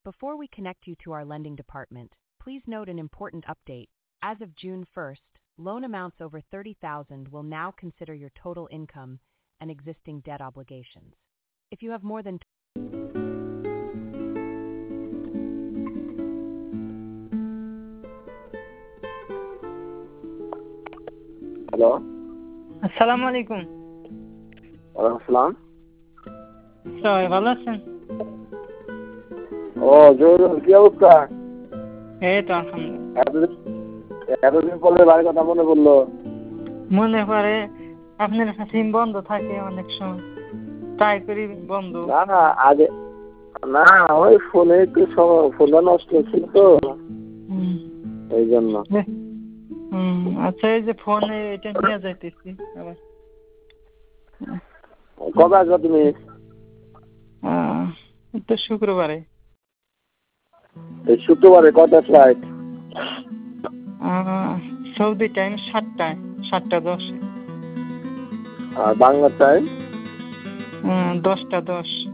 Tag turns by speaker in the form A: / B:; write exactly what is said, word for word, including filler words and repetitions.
A: Before we connect you to our lending department, please note an important update. As of June first, loan amounts over thirty thousand will now consider your total income and existing debt obligations. If you have more than
B: hello,
C: আসসালামু আলাইকুম।
B: ওয়ালাইকুম আসসালাম।
C: সবাই ভালো আছেন?
B: ও জহুরুল, কি অবস্থা?
C: এই তো আলহামদুলিল্লাহ।
B: এতদিন এতদিন পরে বাড়ির কথা মনে পড়লো।
C: মনে পড়ে, আপনার সিম বন্ধ থাকে অনেক সময়, ট্রাই করি বন্ধ।
B: না না আগে না, ওই ফোনে একটু ফোনটা নষ্ট ছিল তো, এই জন্য।
C: হুম, আচ্ছা, এই যে ফোনে এটা নিয়ে যাইতেছি আবার।
B: কবে আসবে তুমি?
C: তো শুক্রবারে।
B: এই শুক্রবারে কটা ফ্লাইট?
C: সৌদি টাইম সাতটায়, সাতটা দশে।
B: আর বাংলা টাইম
C: দশটা দশ।